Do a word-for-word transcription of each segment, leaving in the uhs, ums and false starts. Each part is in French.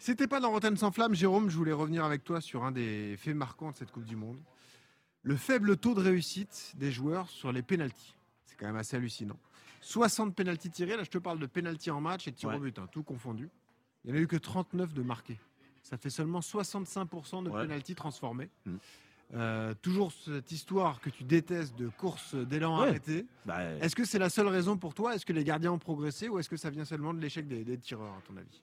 C'était pas dans Rotten sans flamme, Jérôme, je voulais revenir avec toi sur un des faits marquants de cette Coupe du Monde. Le faible taux de réussite des joueurs sur les pénaltys. C'est quand même assez hallucinant. soixante pénaltys tirés, là je te parle de pénaltys en match et de tirs au Ouais. but, hein, tout confondu. Il n'y en a eu que trente-neuf de marqués. Ça fait seulement soixante-cinq pour cent de Ouais. pénaltys transformés. Mm. Euh, toujours cette histoire que tu détestes de course d'élan Ouais. arrêté. Bah, Est-ce que c'est la seule raison pour toi? Est-ce que les gardiens ont progressé ou est-ce que ça vient seulement de l'échec des, des tireurs, à ton avis?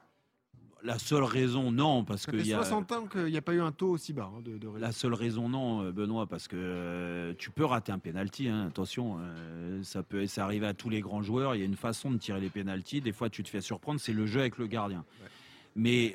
la seule raison, non, parce Ça que fait y a, soixante ans qu'il n'y a pas eu un taux aussi bas hein, de, de réussite. la seule raison, non, euh, Benoît, parce que euh, tu peux rater un penalty. Hein, attention, euh, ça peut, ça arrive à tous les grands joueurs. Il y a une façon de tirer les penaltys. Des fois, tu te fais surprendre. C'est le jeu avec le gardien. Ouais. Mais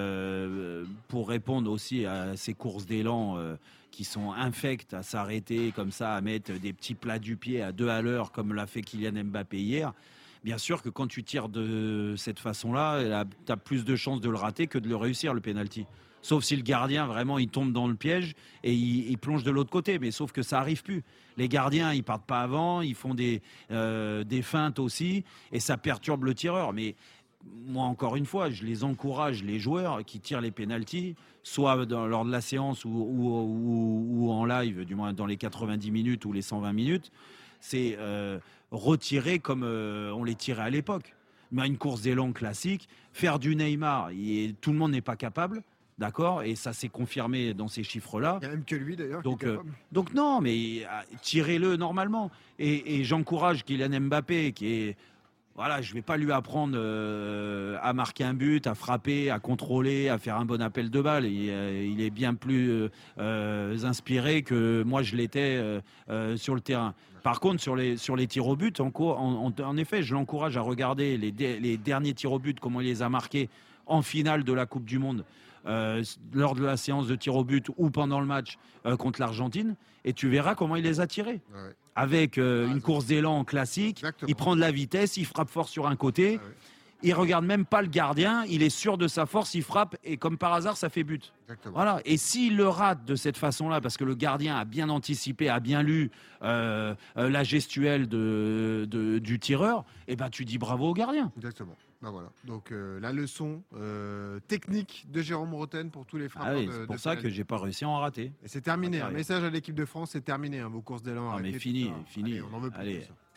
euh, pour répondre aussi à ces courses d'élan euh, qui sont infectes à s'arrêter comme ça, à mettre des petits plats du pied à deux à l'heure, comme l'a fait Kylian Mbappé hier, bien sûr que quand tu tires de cette façon-là, tu as plus de chances de le rater que de le réussir, le penalty. Sauf si le gardien, vraiment, il tombe dans le piège et il, il plonge de l'autre côté. Mais sauf que ça arrive plus. Les gardiens, ils partent pas avant, ils font des, euh, des feintes aussi et ça perturbe le tireur. Mais moi, encore une fois, je les encourage, les joueurs qui tirent les pénaltys, soit dans, lors de la séance ou, ou, ou, ou en live, du moins dans les quatre-vingt-dix minutes ou les cent vingt minutes, c'est euh, retirer comme euh, on les tirait à l'époque. Mais une course d'élan classique, faire du Neymar, il, tout le monde n'est pas capable, d'accord? Et ça s'est confirmé dans ces chiffres-là. Il n'y a même que lui d'ailleurs. Donc, qui est euh, capable. donc non, mais euh, tirez-le normalement. Et, et j'encourage Kylian Mbappé, qui est voilà, je ne vais pas lui apprendre euh, à marquer un but, à frapper, à contrôler, à faire un bon appel de balle. Il, euh, il est bien plus euh, inspiré que moi je l'étais euh, euh, sur le terrain. Par contre, sur les, sur les tirs au but, en, en, en effet, je l'encourage à regarder les, les derniers tirs au but, comment il les a marqués en finale de la Coupe du Monde, euh, lors de la séance de tir au but ou pendant le match euh, contre l'Argentine, et tu verras comment il les a tirés. Ouais. Avec euh, Ah, une course d'élan classique, exactement. il prend de la vitesse, il frappe fort sur un côté, Ah, ouais. il regarde même pas le gardien, il est sûr de sa force, il frappe et comme par hasard, ça fait but. Exactement. Voilà. Et s'il le rate de cette façon-là, parce que le gardien a bien anticipé, a bien lu euh, euh, la gestuelle de, de- du tireur, eh ben tu dis bravo au gardien. Exactement. Ben voilà. Donc euh, la leçon euh, technique de Jérôme Rotten pour tous les frappeurs. Ah oui, de, c'est de pour ça que pénalty. j'ai pas réussi à en rater. Et c'est terminé. Ah, Un ouais. message à l'équipe de France, c'est terminé. Hein, vos courses d'élan Ah, mais arrêtées, tout fini, ça. fini. Allez, on en veut plus Allez. de ça.